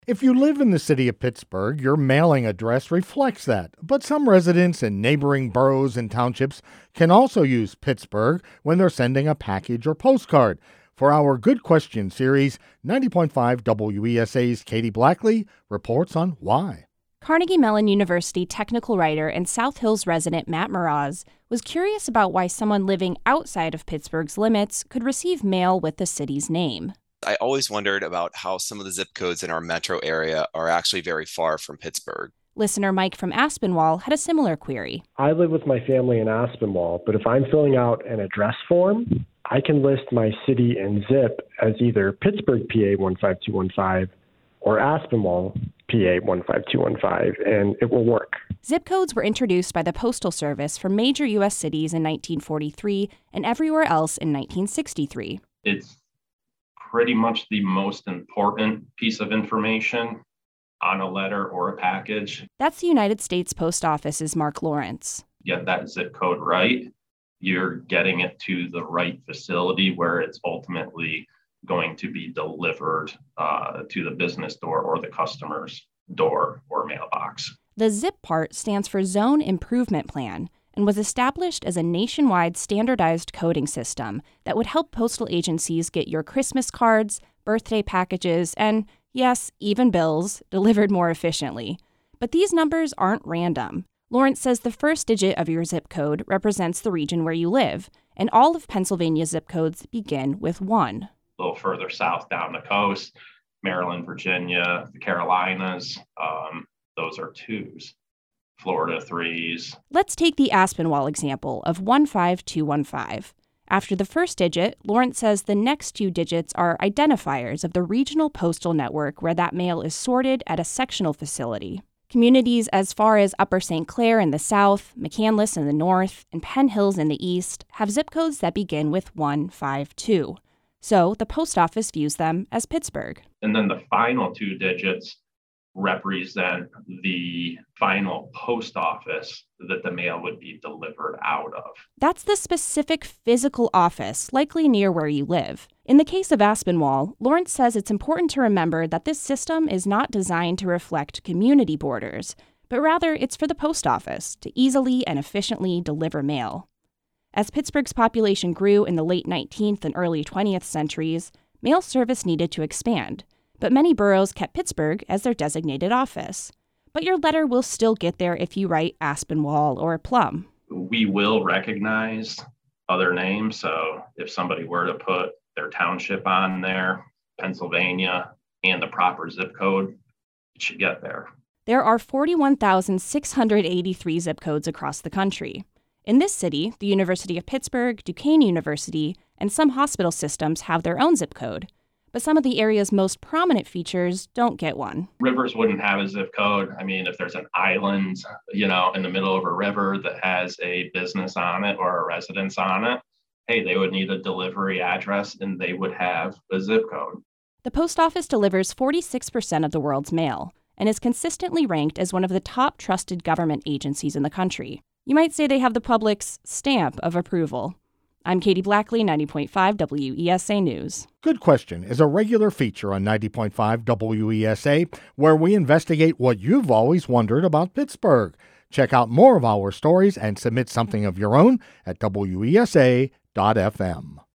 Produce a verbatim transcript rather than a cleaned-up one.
If you live in the city of Pittsburgh, your mailing address reflects that. But some residents in neighboring boroughs and townships can also use Pittsburgh when they're sending a package or postcard. For our Good Question series, ninety point five W E S A's Katie Blackley reports on why. Carnegie Mellon University technical writer and South Hills resident Matt Mraz was curious about why someone living outside of Pittsburgh's limits could receive mail with the city's name. I always wondered about how some of the zip codes in our metro area are actually very far from Pittsburgh. Listener Mike from Aspinwall had a similar query. I live with my family in Aspinwall, but if I'm filling out an address form, I can list my city and zip as either Pittsburgh, P A one five two one five or Aspinwall, P A one five two one five, and it will work. Zip codes were introduced by the Postal Service for major U S cities in nineteen forty-three and everywhere else in nineteen sixty-three. It's pretty much the most important piece of information on a letter or a package. That's the United States Post Office's Mark Lawrence. Get that zip code right, you're getting it to the right facility where it's ultimately going to be delivered uh, to the business door or the customer's door or mailbox. The ZIP part stands for Zone Improvement Plan and was established as a nationwide standardized coding system that would help postal agencies get your Christmas cards, birthday packages, and, yes, even bills delivered more efficiently. But these numbers aren't random. Lawrence says the first digit of your zip code represents the region where you live, and all of Pennsylvania's zip codes begin with one. A little further south down the coast, Maryland, Virginia, the Carolinas, um, those are twos. Florida, threes. Let's take the Aspinwall example of one five two one five. After the first digit, Lawrence says the next two digits are identifiers of the regional postal network where that mail is sorted at a sectional facility. Communities as far as Upper Saint Clair in the south, McCandless in the north, and Penn Hills in the east have zip codes that begin with one five two. So the post office views them as Pittsburgh. And then the final two digits represent the final post office that the mail would be delivered out of. That's the specific physical office, likely near where you live. In the case of Aspinwall, Lawrence says it's important to remember that this system is not designed to reflect community borders, but rather it's for the post office to easily and efficiently deliver mail. As Pittsburgh's population grew in the late nineteenth and early twentieth centuries, mail service needed to expand. But many boroughs kept Pittsburgh as their designated office. But your letter will still get there if you write Aspinwall or Plum. We will recognize other names, so if somebody were to put their township on there, Pennsylvania, and the proper zip code, it should get there. There are forty-one thousand six hundred eighty-three zip codes across the country. In this city, the University of Pittsburgh, Duquesne University, and some hospital systems have their own zip code. But some of the area's most prominent features don't get one. Rivers wouldn't have a zip code. I mean, if there's an island, you know, in the middle of a river that has a business on it or a residence on it, hey, they would need a delivery address and they would have a zip code. The post office delivers forty-six percent of the world's mail and is consistently ranked as one of the top trusted government agencies in the country. You might say they have the public's stamp of approval. I'm Katie Blackley, ninety point five W E S A News. Good Question is a regular feature on ninety point five W E S A where we investigate what you've always wondered about Pittsburgh. Check out more of our stories and submit something of your own at W E S A dot F M.